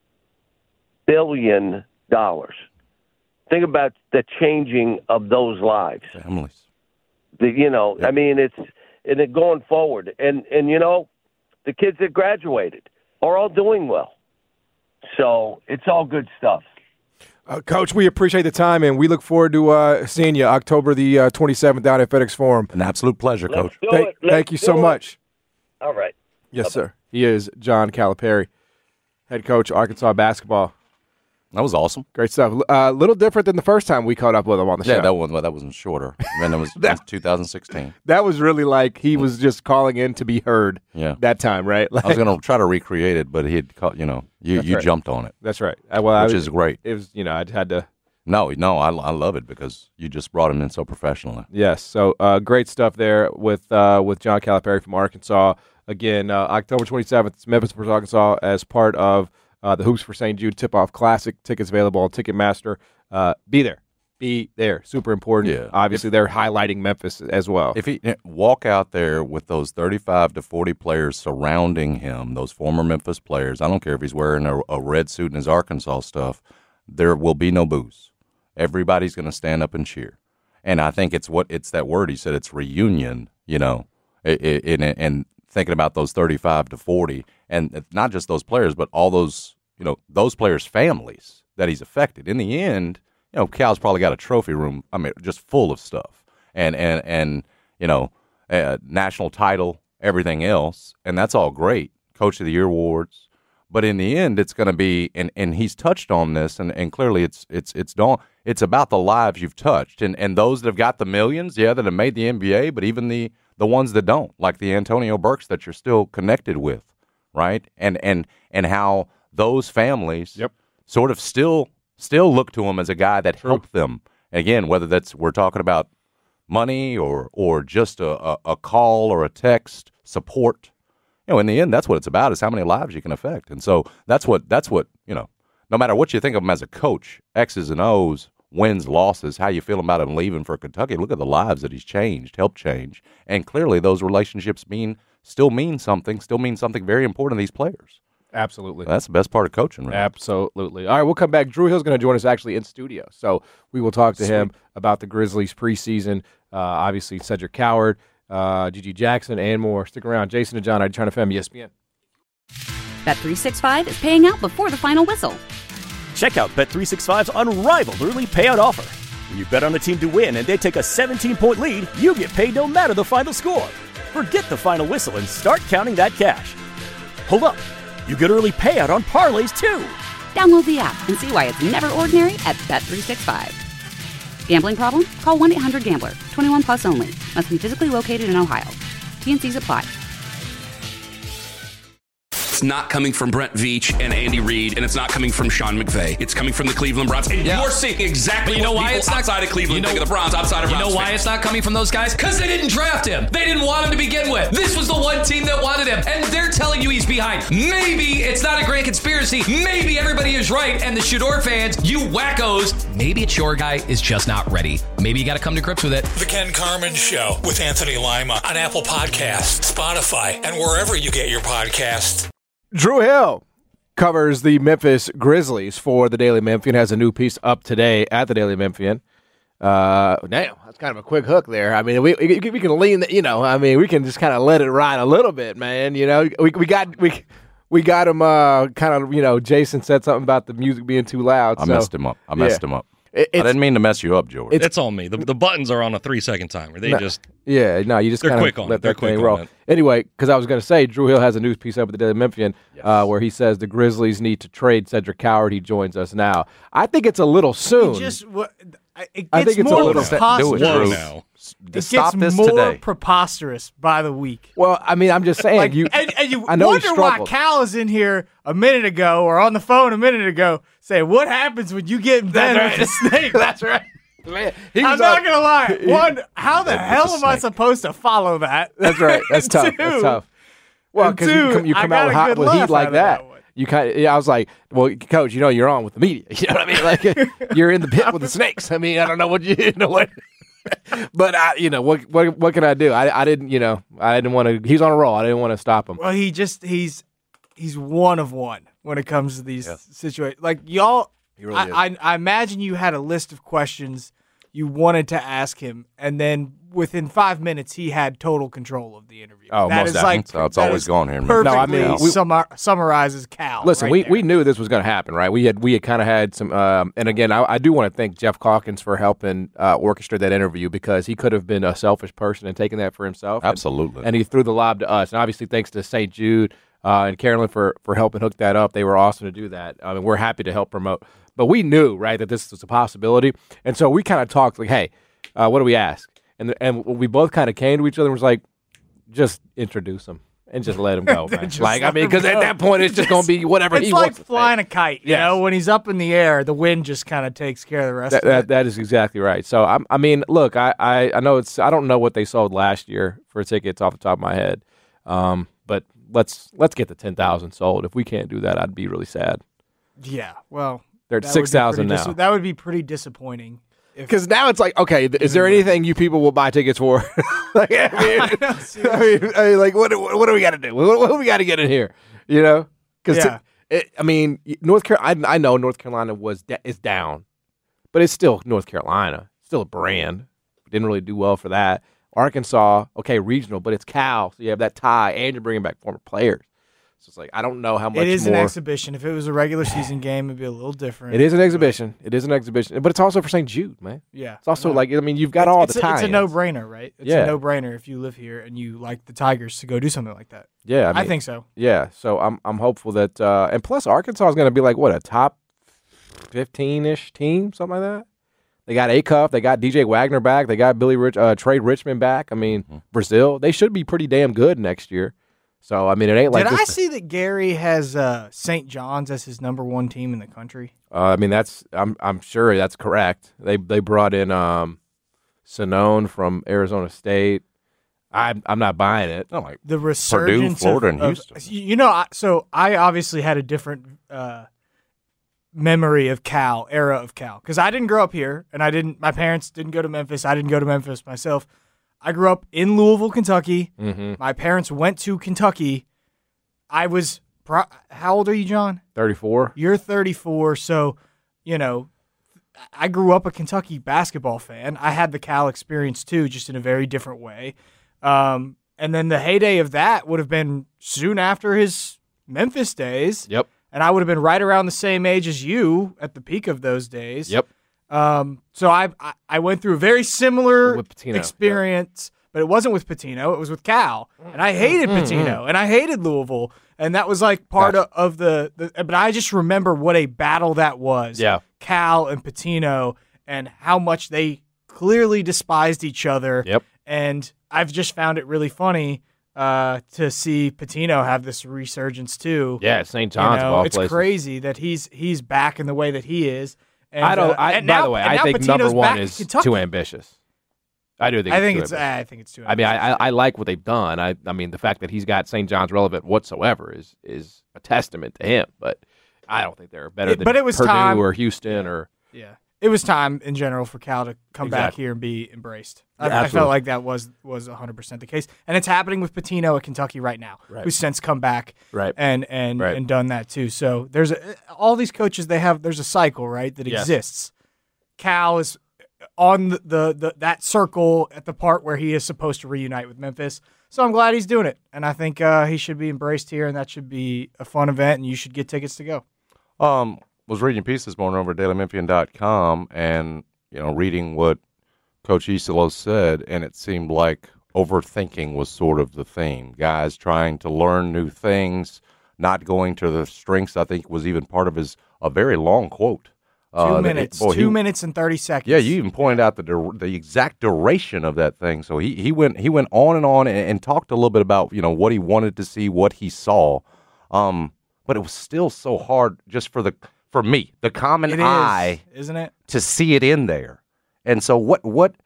billion. Think about the changing of those lives. Families. I mean, it's going forward. And the kids that graduated are all doing well. So it's all good stuff. Coach, we appreciate the time, and we look forward to seeing you October the 27th down at FedEx Forum. An absolute pleasure, Coach. Thank you so much. All right. Yes, sir. He is John Calipari, head coach, Arkansas basketball. That was awesome. Great stuff. A little different than the first time we caught up with him on the show. Yeah, that wasn't shorter. And it was 2016. That was really like he was just calling in to be heard. Yeah. That time, right? Like, I was going to try to recreate it, but he had caught, you right. jumped on it. That's right. Which is great. It was, I had to. No, I love it because you just brought him in so professionally. Yes. So great stuff there with John Calipari from Arkansas. Again, October 27th, it's Memphis versus Arkansas as part of the Hoops for St. Jude Tip-Off Classic. Tickets available on Ticketmaster. Be there. Super important. Yeah. Obviously, they're highlighting Memphis as well. If he walk out there with those 35 to 40 players surrounding him, those former Memphis players, I don't care if he's wearing a red suit and his Arkansas stuff, there will be no booze. Everybody's going to stand up and cheer. And I think it's that word he said, it's reunion, and thinking about those 35 to 40, and not just those players, but all those, those players' families that he's affected. In the end, Cal's probably got a trophy room, just full of stuff, and national title, everything else, and that's all great. Coach of the Year awards, But in the end, it's going to be, and he's touched on this, and clearly it's about the lives you've touched, and those that have got the millions, that have made the NBA, but even the ones that don't, like the Antonio Burks that you're still connected with, right? And how those families sort of still look to him as a guy that helped them. Again, whether we're talking about money or just a call or a text, support. In the end, that's what it's about, is how many lives you can affect. And so that's what no matter what you think of him as a coach, X's and O's, wins, losses, how you feel about him leaving for Kentucky, look at the lives that he's helped change. And clearly those relationships still mean something very important to these players. Absolutely. That's the best part of coaching, right? Absolutely. All right, we'll come back. Drew Hill's going to join us actually in studio. So we will talk to him about the Grizzlies preseason. Obviously, Cedric Coward, Gigi Jackson, and more. Stick around. Jason and John, Turn FM, ESPN. Bet365 is paying out before the final whistle. Check out Bet365's unrivaled early payout offer. When you bet on a team to win and they take a 17-point lead, you get paid no matter the final score. Forget the final whistle and start counting that cash. Hold up. You get early payout on parlays, too. Download the app and see why it's never ordinary at Bet365. Gambling problem? Call 1-800-GAMBLER. 21 plus only. Must be physically located in Ohio. T&Cs apply. It's not coming from Brent Veach and Andy Reid, and it's not coming from Sean McVay. It's coming from the Cleveland Browns. And you're seeing exactly what people outside of Cleveland think of the Browns, outside of Browns. You know why it's not coming from those guys? Because they didn't draft him. They didn't want him to begin with. This was the one team that wanted him, and they're telling you he's behind. Maybe it's not a grand conspiracy. Maybe everybody is right, and the Shador fans, you wackos, maybe it's your guy is just not ready. Maybe you got to come to grips with it. The Ken Carman Show with Anthony Lima on Apple Podcasts, Spotify, and wherever you get your podcasts. Drew Hill covers the Memphis Grizzlies for the Daily Memphian, has a new piece up today at the Daily Memphian. Damn, that's kind of a quick hook there. I mean, we can lean, we can just kind of let it ride a little bit, man. We got him kind of, Jason said something about the music being too loud. I messed him up. I I didn't mean to mess you up, George. It's on me. The buttons are on a 3-second timer. You just they're quick on let it. They're that quick thing roll. on it. Anyway, because I was going to say, Drew Hill has a news piece up at the Daily Memphian where he says the Grizzlies need to trade Cedric Coward. He joins us now. I think it's a little soon. It gets more preposterous. It gets more preposterous by the week. Well, I mean, I'm just saying. And you I know wonder why Cal is in here a minute ago or on the phone a minute ago saying, what happens when you get in bed with the snake? That's right. Man, I'm not going to lie. One, how the hell am I supposed to follow that? That's right. That's tough. That's tough. Well, because you come out with heat like that. I was like, well, Coach, you're on with the media. You know what I mean? Like, you're in the pit with the snakes. I mean, I don't know what you know what. But what can I do? I didn't want to. He's on a roll. I didn't want to stop him. Well, he's one of one when it comes to these situations. Like y'all, I imagine you had a list of questions you wanted to ask him, and then within 5 minutes, he had total control of the interview. Oh, that most definitely. It's always gone here. Perfectly summarizes Cal. Listen, we knew this was going to happen, right? We had kind of had some, and again, I do want to thank Jeff Calkins for helping orchestrate that interview because he could have been a selfish person and taken that for himself. Absolutely. And he threw the lob to us. And obviously, thanks to St. Jude and Carolyn for helping hook that up. They were awesome to do that. I mean, we're happy to help promote. But we knew, right, that this was a possibility. And so we kind of talked like, hey, what do we ask? And we both kind of came to each other and was like, just introduce him and just let him go, man. Because at that point, it's just going to be whatever he wants. It's like flying a kite. You know, when he's up in the air, the wind just kind of takes care of the rest of it. That is exactly right. So, I mean, look, I know I don't know what they sold last year for tickets off the top of my head. But let's get the 10,000 sold. If we can't do that, I'd be really sad. Yeah, well. They're at 6,000 now. That would be pretty disappointing. Because now it's like, okay, is there anything you people will buy tickets for? Like, I mean, like, what do we got to do? What do we got to get in here? Because North Carolina. I know North Carolina is down, but it's still North Carolina. It's still a brand. Didn't really do well for that. Arkansas, okay, regional, but it's Cal, so you have that tie, and you're bringing back former players. So it's like I don't know how much it is more. an exhibition. If it was a regular season game, it'd be a little different. It is an exhibition. It is an exhibition, but it's also for St. Jude, man. Yeah, it's also like you've got all the time. It's a no-brainer, right? It's a no-brainer if you live here and you like the Tigers to go do something like that. Yeah, I think so. Yeah, so I'm hopeful that and plus Arkansas is going to be like what, a top 15-ish team, something like that. They got Acuff, they got DJ Wagner back, they got Trey Richmond back. I mean, Brazil, they should be pretty damn good next year. So I mean, it ain't like. Did I see that Gary has St. John's as his number 1 team in the country? I mean, I'm sure that's correct. They brought in Sonone from Arizona State. I'm not buying it. No, like the resurgence Purdue, Florida, and Houston. You know, so I obviously had a different memory of Cal, era of Cal, because I didn't grow up here, and my parents didn't go to Memphis. I didn't go to Memphis myself. I grew up in Louisville, Kentucky. Mm-hmm. My parents went to Kentucky. I was how old are you, John? 34. You're 34, so you know I grew up a Kentucky basketball fan. I had the Cal experience too, just in a very different way. And then the heyday of that would have been soon after his Memphis days. Yep. And I would have been right around the same age as you at the peak of those days. Yep. So I went through a very similar Pitino, experience, but it wasn't with Pitino. It was with Cal. And I hated Pitino, and I hated Louisville. And that was like part of the but I just remember what a battle that was. Yeah. Cal and Pitino and how much they clearly despised each other. Yep. And I've just found it really funny to see Pitino have this resurgence too. Yeah, St. John's. Of all it's places. Crazy that he's back in the way that he is. And, I don't. by the way, I think Pitino's number one back is in Kentucky. too ambitious. I do think. I think it's. I think it's too. I mean, ambitious. I like what they've done. I mean, the fact that he's got St. John's relevant whatsoever is a testament to him. But I don't think they're better than but it was Purdue time, or Houston or. Yeah, it was time in general for Cal to come back here and be embraced. I felt like that was 100% the case, and it's happening with Pitino at Kentucky right now, who's since come back, and done that too. So there's all these coaches. There's a cycle, right, that exists. Cal is on the that circle at the part where he is supposed to reunite with Memphis. So I'm glad he's doing it, and I think he should be embraced here, and that should be a fun event, and you should get tickets to go. Was reading a piece this morning over at DailyMemphian.com and, reading what Coach Isolo said, and it seemed like overthinking was sort of the theme. Guys trying to learn new things, not going to the strengths, I think was even part of a very long quote. 2 minutes. 2 minutes and 30 seconds. Yeah, you even pointed out the exact duration of that thing. So he went on and talked a little bit about, what he wanted to see, what he saw. But it was still so hard just for me, the common eye, isn't it, to see it in there. And so what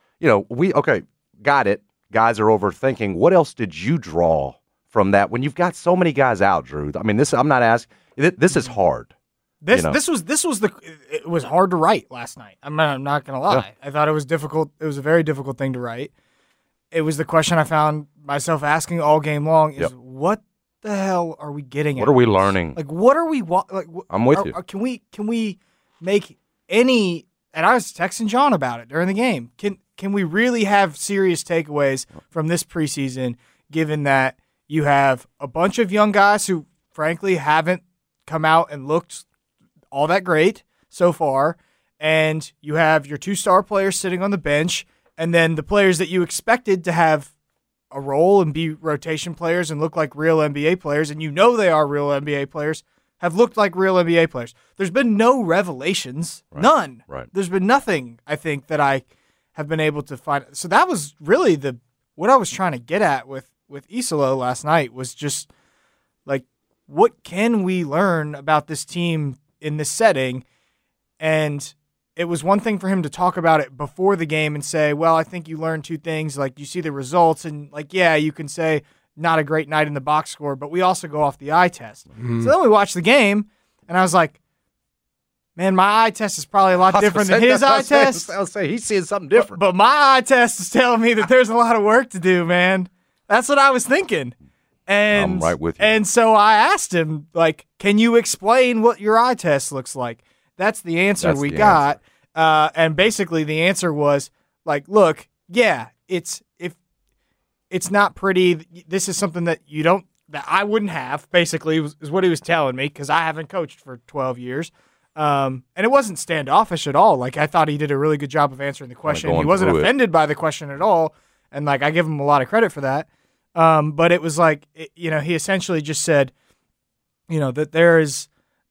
got it. Guys are overthinking. What else did you draw from that when you've got so many guys out, Drew? I mean, I'm not asking. This is hard. It was hard to write last night. I'm not gonna lie. Yeah. I thought it was difficult. It was a very difficult thing to write. It was the question I found myself asking all game long: is what the hell are we getting? What are we learning? Like, what are we? Like, I'm with you. Can we make any? And I was texting John about it during the game. Can we really have serious takeaways from this preseason, given that you have a bunch of young guys who, frankly, haven't come out and looked all that great so far, and you have your 2-star players sitting on the bench, and then the players that you expected to have a role and be rotation players and look like real NBA players, and they are real NBA players, have looked like real NBA players. There's been no revelations. Right. None. Right. There's been nothing, I think, that I have been able to find. So that was really what I was trying to get at with Isolo last night, was just like, what can we learn about this team in this setting? And it was one thing for him to talk about it before the game and say, well, I think you learned 2 things. Like, you see the results, and you can say not a great night in the box score, but we also go off the eye test. Mm-hmm. So then we watched the game, and I was like, man, my eye test is probably a lot different than his eye test. I'll say he's seeing something different. But my eye test is telling me that there's a lot of work to do, man. That's what I was thinking. And I'm right with you. And so I asked him, can you explain what your eye test looks like? That's the answer we got. And basically the answer was, look, it's not pretty. This is something that you don't that I wouldn't have, basically, is what he was telling me, because I haven't coached for 12 years. And it wasn't standoffish at all. Like, I thought he did a really good job of answering the question. He wasn't offended by the question at all, and, like, I give him a lot of credit for that. But it was like, he essentially just said, that there's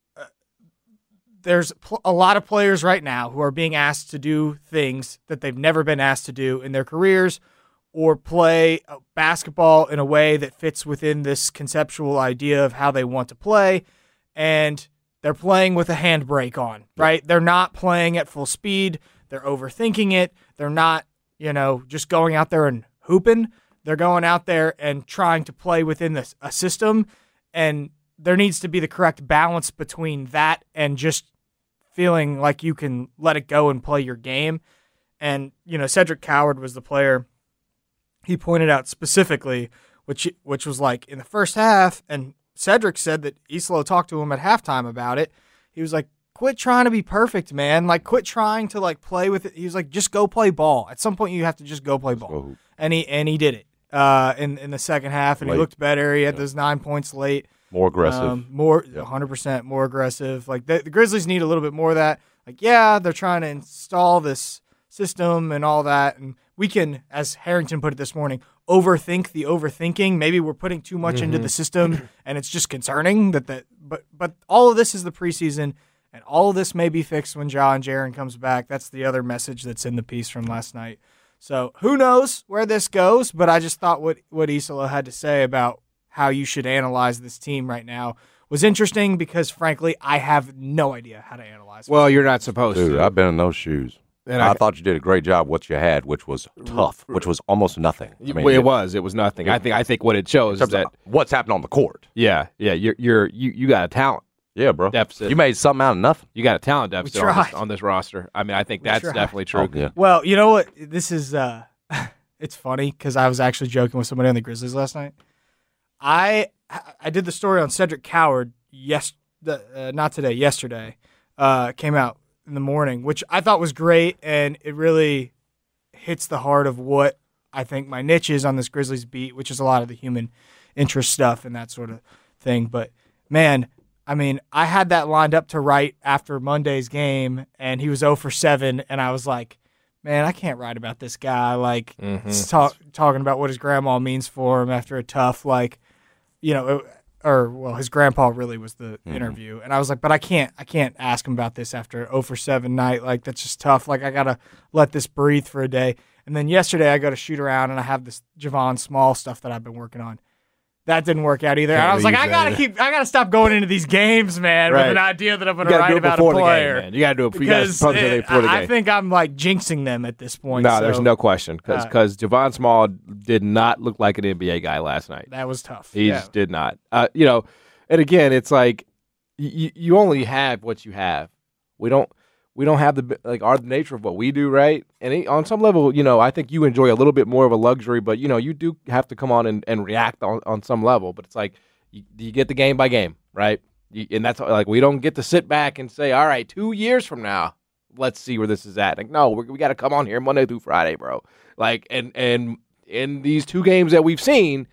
a lot of players right now who are being asked to do things that they've never been asked to do in their careers, or play basketball in a way that fits within this conceptual idea of how they want to play, and they're playing with a handbrake on, right? They're not playing at full speed. They're overthinking it. They're not, just going out there and hooping. They're going out there and trying to play within a system, and there needs to be the correct balance between that and just feeling like you can let it go and play your game. And, Cedric Coward was the player he pointed out specifically, which was like in the first half, and Cedric said that Islo talked to him at halftime about it. He was like, quit trying to be perfect, man. Like, quit trying to, like, play with it. He was like, just go play ball. At some point, you have to just go play ball. And he did it in the second half, and he looked better. He had those 9 points late. More aggressive. 100% more aggressive. Like, the Grizzlies need a little bit more of that. Like, yeah, they're trying to install this system and all that, and we can, as Harrington put it this morning, overthink the overthinking. Maybe we're putting too much into the system, and it's just concerning but all of this is the preseason, and all of this may be fixed when Ja and Jaren comes back. That's the other message that's in the piece from last night. So who knows where this goes, but I just thought what Isolo had to say about how you should analyze this team right now was interesting, because, frankly, I have no idea how to analyze it. Well, you're not supposed to. Dude, I've been in those shoes. And I thought you did a great job what you had, which was tough, which was almost nothing. I mean, it was nothing. I think what it shows is that what's happened on the court. Yeah, you got a talent. Yeah, bro. Deficit. You made something out of nothing. You got a talent deficit on this roster. I mean, I think that's definitely true. Oh, yeah. Well, you know what? This is it's funny, because I was actually joking with somebody on the Grizzlies last night. I did the story on Cedric Coward yesterday. Came out in the morning, which I thought was great, and it really hits the heart of what I think my niche is on this Grizzlies beat, which is a lot of the human interest stuff and that sort of thing. But, man, I mean, I had that lined up to write after Monday's game, and he was 0 for 7, and I was like, man, I can't write about this guy, like, talking about what his grandma means for him after a tough, like, his grandpa really was the interview. And I was like, but I can't ask him about this after 0 for 7 night. Like, that's just tough. Like, I got to let this breathe for a day. And then yesterday I go to shoot around, and I have this Javon Small stuff that I've been working on. That didn't work out either. And I was like, I gotta stop going into these games, man, with an idea that I'm going to write about a player. Game, man. You got to do it before the game. I think I'm like jinxing them at this point. No, there's no question, because Javon Small did not look like an NBA guy last night. That was tough. He just did not. And again, it's like you only have what you have. We don't have the nature of what we do, right? And on some level, I think you enjoy a little bit more of a luxury, but you do have to come on and react on some level. But it's like you get the game by game, right? And that's like, we don't get to sit back and say, all right, 2 years from now, let's see where this is at. Like, no, we got to come on here Monday through Friday, bro. Like, and in these 2 games that we've seen,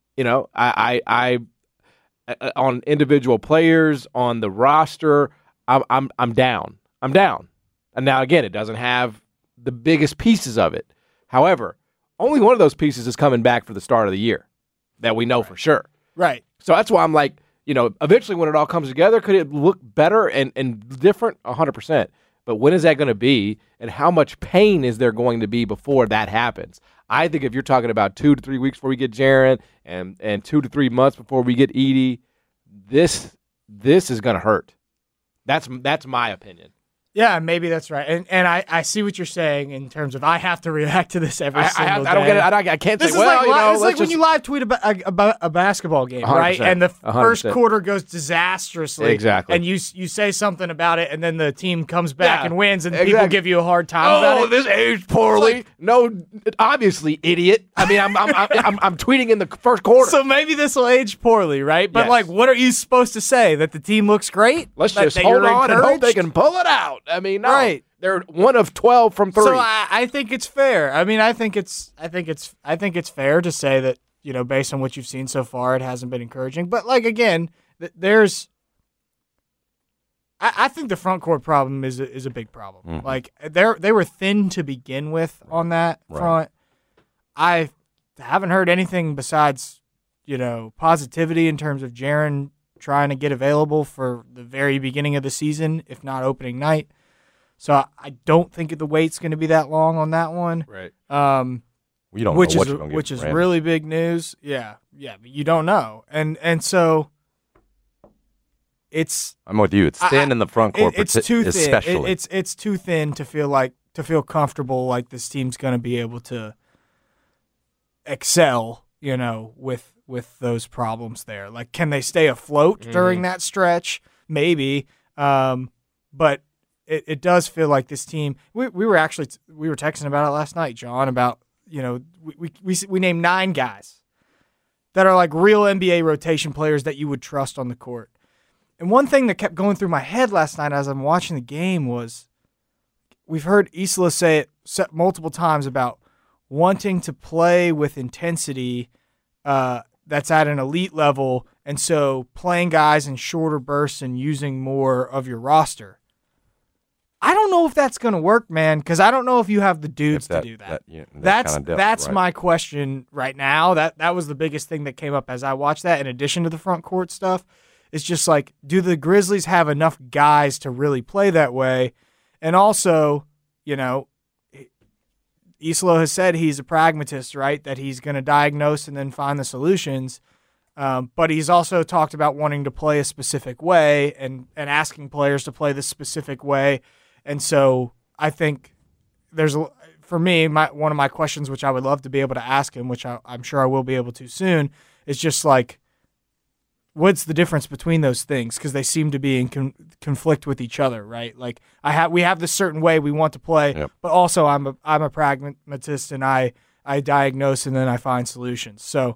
I on individual players, on the roster, I'm down. I'm down. And now, again, it doesn't have the biggest pieces of it. However, only one of those pieces is coming back for the start of the year that we know for sure. Right. So that's why I'm like, eventually when it all comes together, could it look better and different? 100%. But when is that going to be, and how much pain is there going to be before that happens? I think if you're talking about 2 to 3 weeks before we get Jaren and 2 to 3 months before we get Edey, this is going to hurt. That's my opinion. Yeah, maybe that's right. And I see what you're saying in terms of I have to react to this every single day. I don't get it. I can't this say, it's like when you live tweet about a basketball game, right? And the 100%. first quarter goes disastrously. Exactly. And you say something about it, and then the team comes back and wins, and people give you a hard time about it. This aged poorly. No, obviously, idiot. I mean, I'm tweeting in the first quarter. So maybe this will age poorly, right? But, what are you supposed to say? That the team looks great? Let's just hold on and hope they can pull it out. I mean, no. Right. They're 1 of 12 from 3. So I think it's fair. I mean, I think it's fair to say that, based on what you've seen so far, it hasn't been encouraging. But, like, again, there's – I think the front court problem is a big problem. Mm-hmm. Like, they were thin to begin with on that front. I haven't heard anything besides, positivity in terms of Jaren trying to get available for the very beginning of the season, if not opening night. So I don't think the wait's going to be that long on that one. Right. You don't know what you're going to get. Which is really big news. Yeah, but you don't know. And so it's I'm with you. It's thin in the front court, it's too thin. Especially. It's too thin to feel comfortable like this team's going to be able to excel, with those problems there. Like, can they stay afloat during that stretch? Maybe. But it does feel like this team. We were texting about it last night, John, about we named 9 guys that are like real NBA rotation players that you would trust on the court. And one thing that kept going through my head last night as I'm watching the game was we've heard Isola say it multiple times about wanting to play with intensity that's at an elite level, and so playing guys in shorter bursts and using more of your roster. I don't know if that's going to work, man, because I don't know if you have the dudes to do that. That's my question right now. That was the biggest thing that came up as I watched that, in addition to the front court stuff. It's just like, do the Grizzlies have enough guys to really play that way? And also, Isola has said he's a pragmatist, right? That he's going to diagnose and then find the solutions. But he's also talked about wanting to play a specific way and asking players to play this specific way. And so I think for me, one of my questions, which I would love to be able to ask him, which I'm sure I will be able to soon, is just like, what's the difference between those things? Because they seem to be in conflict with each other, right? Like we have this certain way we want to play, but also I'm a pragmatist and I diagnose and then I find solutions. So,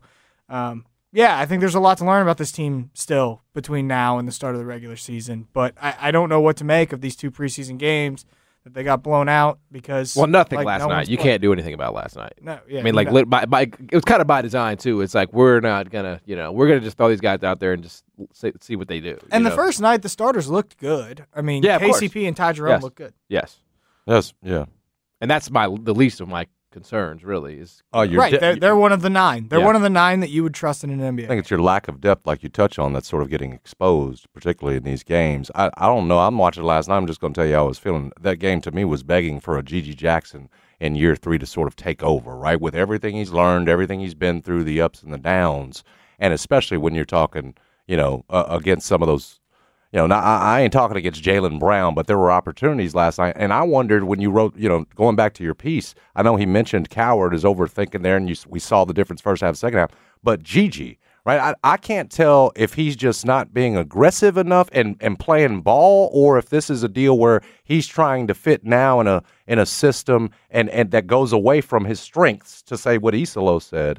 I think there's a lot to learn about this team still between now and the start of the regular season. But I don't know what to make of these 2 preseason games that they got blown out because nothing last night. You can't do anything about last night. No, yeah. I mean, it was kind of by design too. It's like we're not gonna, we're gonna just throw these guys out there and just see what they do. And the first night, the starters looked good. I mean, KCP and Ty Jerome looked good. Yes. Yeah. And that's the least of my concerns, really. Is they're one of the 9. They're one of the 9 that you would trust in an NBA. I think it's your lack of depth, like you touch on, that's sort of getting exposed, particularly in these games. I don't know. I'm watching last night. I'm just going to tell you how I was feeling. That game to me was begging for a Gigi Jackson in year 3 to sort of take over, right? With everything he's learned, everything he's been through, the ups and the downs, and especially when you're talking, against some of those. I ain't talking against Jaylen Brown, but there were opportunities last night. And I wondered when you wrote, going back to your piece, I know he mentioned Coward is overthinking there, and we saw the difference first half, second half. But Gigi, right, I can't tell if he's just not being aggressive enough and playing ball, or if this is a deal where he's trying to fit now in a system and that goes away from his strengths, to say what Isola said.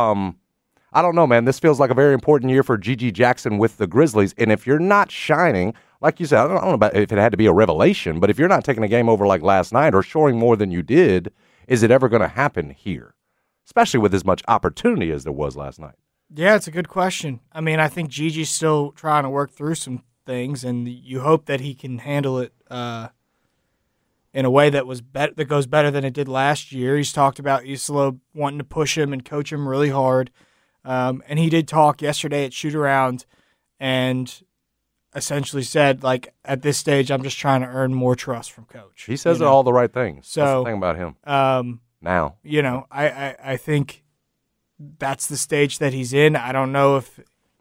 I don't know, man. This feels like a very important year for Gigi Jackson with the Grizzlies. And if you're not shining, like you said, I don't know about if it had to be a revelation, but if you're not taking a game over like last night or showing more than you did, is it ever going to happen here? Especially with as much opportunity as there was last night. Yeah, it's a good question. I mean, I think Gigi's still trying to work through some things, and you hope that he can handle it in a way that that goes better than it did last year. He's talked about Isola wanting to push him and coach him really hard. And he did talk yesterday at shoot-around and essentially said, like, at this stage, I'm just trying to earn more trust from Coach. He says all the right things. So, that's the thing about him now. I think that's the stage that he's in. I don't know if,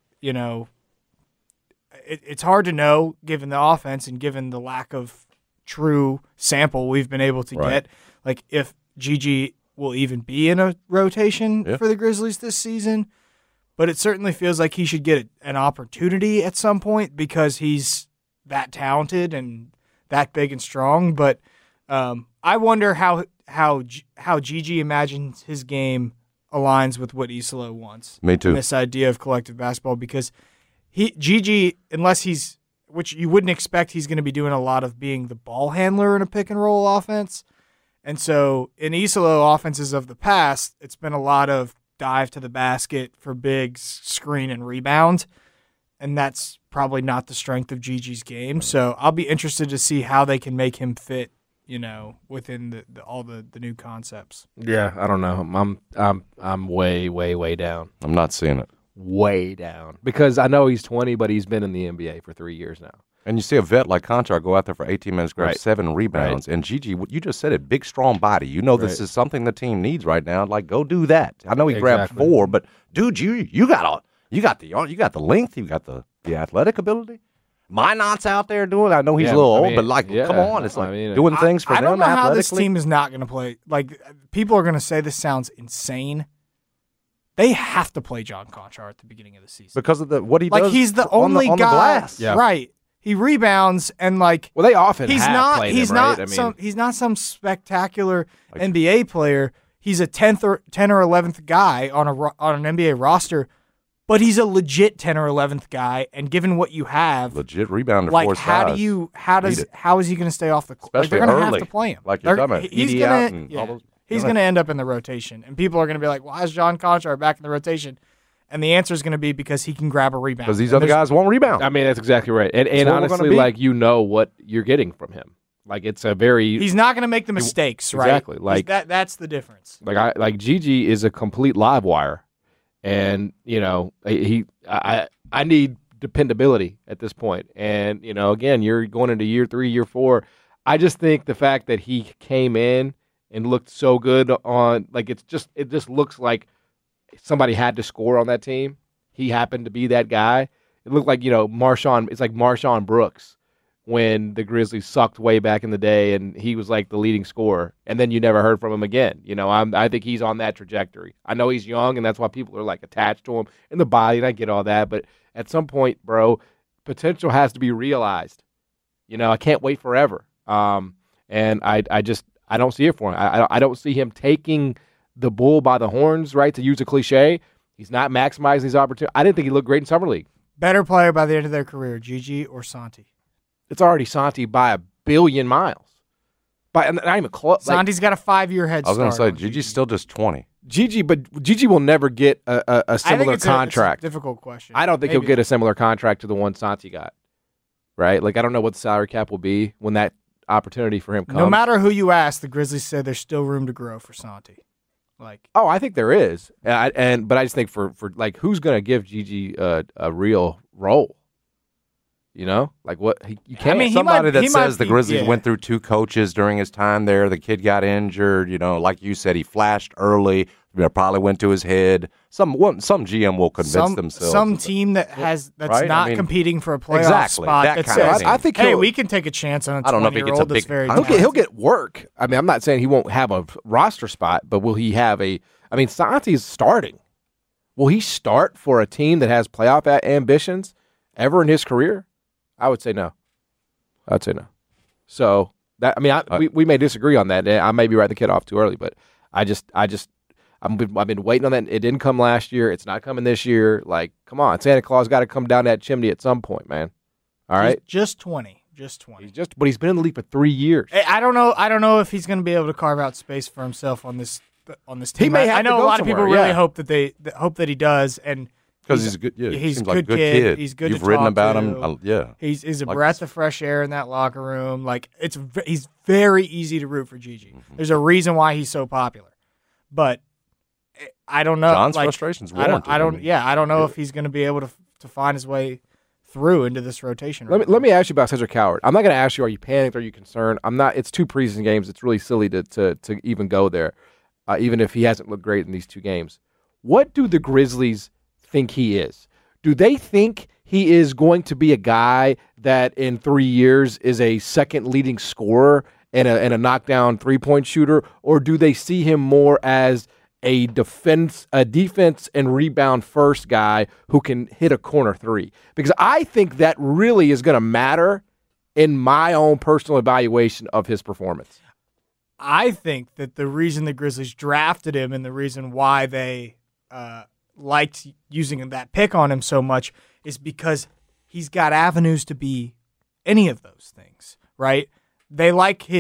it's hard to know given the offense and given the lack of true sample we've been able to get, like, if Gigi will even be in a rotation for the Grizzlies this season. But it certainly feels like he should get an opportunity at some point because he's that talented and that big and strong. But I wonder how Gigi imagines his game aligns with what Isola wants. Me too. This idea of collective basketball, because Gigi, unless which you wouldn't expect, he's going to be doing a lot of being the ball handler in a pick and roll offense. And so in Isola offenses of the past, it's been a lot of dive to the basket for big screen and rebound, and that's probably not the strength of Gigi's game. So I'll be interested to see how they can make him fit, within all the new concepts. Yeah, I don't know. I'm way down. I'm not seeing it. Way down. Because I know he's 20, but he's been in the NBA for 3 years now. And you see a vet like Conchar go out there for 18 minutes, grab Right. 7 rebounds. Right. And Gigi, you just said it, big, strong body. You know this Right. is something the team needs right now. Like, go do that. I know he grabbed 4, but dude, you got the length, you got the athletic ability. Minot's out there doing it. I know he's a little old, but come on, it's like doing things for I them don't know how this athletically. team is not going to play. Like, people are going to say this sounds insane. They have to play John Conchar at the beginning of the season Because of what he like does he's the on only the guy, glass. Yeah. right? He rebounds and Well, they often he's have not played he's him, not right? he's not some spectacular NBA player. He's a 10th or 11th guy on an NBA roster, but he's a legit 10 or 11th guy. And given what you have, Legit rebounder like for his how size. how is he going to stay off the court? Especially they're going to early, have to play him. like you're They're- talking about. He's Edey gonna out and all those- he's going to end up in the rotation, and people are going to be like, "Why is John Conchar back in the rotation?" And the answer is going to be because he can grab a rebound. Because these And other there's- guys won't rebound. I mean, that's exactly right. And what we're gonna honestly, be. like, what you're getting from him. Like, it's a very He's not going to make the mistakes, right? Exactly. Like that's the difference. like Gigi is a complete live wire, and I need dependability at this point. And again, you're going into year 3, year 4. I just think the fact that he came in and looked so good on it just looks like somebody had to score on that team. He happened to be that guy. It looked like Marshawn. It's like Marshawn Brooks when the Grizzlies sucked way back in the day, and he was like the leading scorer, and then you never heard from him again. I think he's on that trajectory. I know he's young, and that's why people are like attached to him in the body, and I get all that. But at some point, bro, potential has to be realized. I can't wait forever. And I don't see it for him. I don't see him taking the bull by the horns, right? To use a cliche, he's not maximizing these opportunities. I didn't think he looked great in summer league. Better player by the end of their career, Gigi or Santi? It's already Santi by a billion miles. By not even close. Santi's got a 5-year head I was start. going to say, Gigi's still just 20. But Gigi will never get a similar contract. It's a difficult question. I don't think he'll get a similar contract to the one Santi got. Right? Like, I don't know what the salary cap will be when that opportunity for him comes. No matter who you ask, the Grizzlies said there's still room to grow for Santi. I think there is, but I just think for like, who's going to give Gigi a real role? Like what you can't. I mean, Somebody that he says might the be- Grizzlies yeah. went through 2 coaches during his time there. The kid got injured. Like you said, he flashed early. Probably went to his head. Some GM will convince themselves. Some team that's Right? not I mean, competing for a playoff exactly, spot that that kind of says, thing. I think hey, he'll- we can take a chance on a I don't know if he gets a 20-year-old that's big very contract. He'll get work. I mean, I'm not saying he won't have a roster spot, but will he have Santi's starting. Will he start for a team that has playoff ambitions ever in his career? I would say no. I'd say no. So we may disagree on that. I may be writing the kid off too early, but I've been waiting on that. It didn't come last year. It's not coming this year. Like, come on, Santa Claus got to come down that chimney at some point, man. All right, just 20. But he's been in the league for 3 years. I don't know if he's going to be able to carve out space for himself on this team. He may have I know to go a lot of people somewhere, really yeah. hope that he does, and Because he's a good, he's seems a like a good good kid. He's good. You've to written talk about to. him, yeah. He's a Like breath of fresh air in that locker room. Like he's very easy to root for Gigi. Mm-hmm. There's a reason why he's so popular, but I don't know. John's frustration's warranted. I don't know if he's going to be able to find his way through into this rotation. Let me ask you about Cedric Howard. I'm not going to ask you, are you panicked? Are you concerned? I'm not. It's 2 preseason games. It's really silly to even go there, even if he hasn't looked great in these 2 games. What do the Grizzlies think he is? Do they think he is going to be a guy that in 3 years is a second leading scorer and a knockdown 3-point shooter, or do they see him more as a defense and rebound first guy who can hit a corner 3? Because I think that really is going to matter in my own personal evaluation of his performance. I think that the reason the Grizzlies drafted him and the reason why they liked using that pick on him so much is because he's got avenues to be any of those things, right? They like his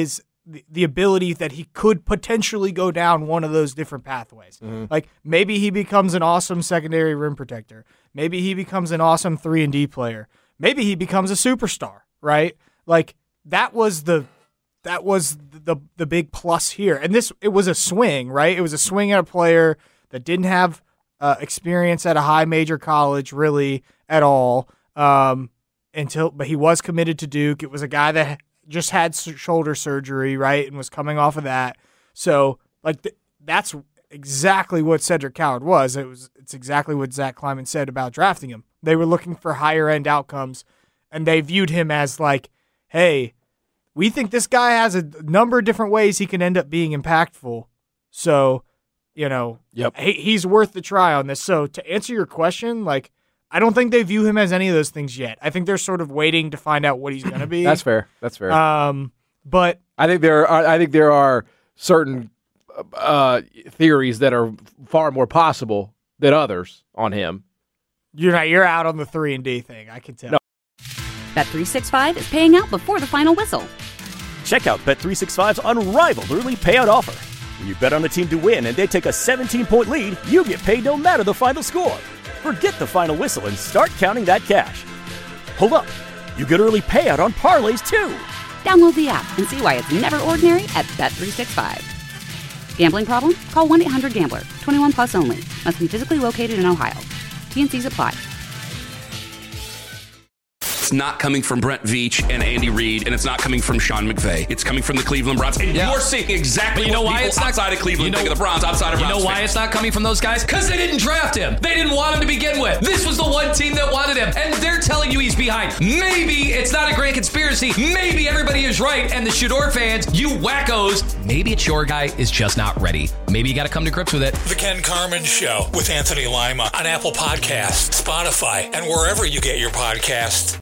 the ability that he could potentially go down one of those different pathways. Mm-hmm. Like maybe he becomes an awesome secondary rim protector. Maybe he becomes an awesome 3-and-D player. Maybe he becomes a superstar, right? Like that was the big plus here. And it was a swing, right? It was a swing at a player that didn't have experience at a high major college really at all. But he was committed to Duke. It was a guy that just had shoulder surgery, right, and was coming off of that. So, like, that's exactly what Cedric Coward was. It's exactly what Zach Kleiman said about drafting him. They were looking for higher end outcomes, and they viewed him as like, hey, we think this guy has a number of different ways he can end up being impactful. So, he's worth the try on this. So, to answer your question, like, I don't think they view him as any of those things yet. I think they're sort of waiting to find out what he's going to be. That's fair. But I think there are certain theories that are far more possible than others on him. You're out on the 3-and-D thing. I can tell. No. Bet365 is paying out before the final whistle. Check out Bet365's unrivaled early payout offer. When you bet on a team to win and they take a 17-point lead, you get paid no matter the final score. Forget the final whistle and start counting that cash. Hold up. You get early payout on parlays, too. Download the app and see why it's never ordinary at Bet365. Gambling problem? Call 1-800-GAMBLER. 21 plus only. Must be physically located in Ohio. T&Cs apply. It's not coming from Brent Veach and Andy Reid, and it's not coming from Sean McVay. It's coming from the Cleveland Browns. And you're seeing exactly what people outside of Cleveland think of the Browns, outside of Browns. You know why it's not coming from those guys? Because they didn't draft him. They didn't want him to begin with. This was the one team that wanted him, and they're telling you he's behind. Maybe it's not a grand conspiracy. Maybe everybody is right, and the Shador fans, you wackos, maybe it's your guy is just not ready. Maybe you got to come to grips with it. The Ken Carman Show with Anthony Lima on Apple Podcasts, Spotify, and wherever you get your podcasts.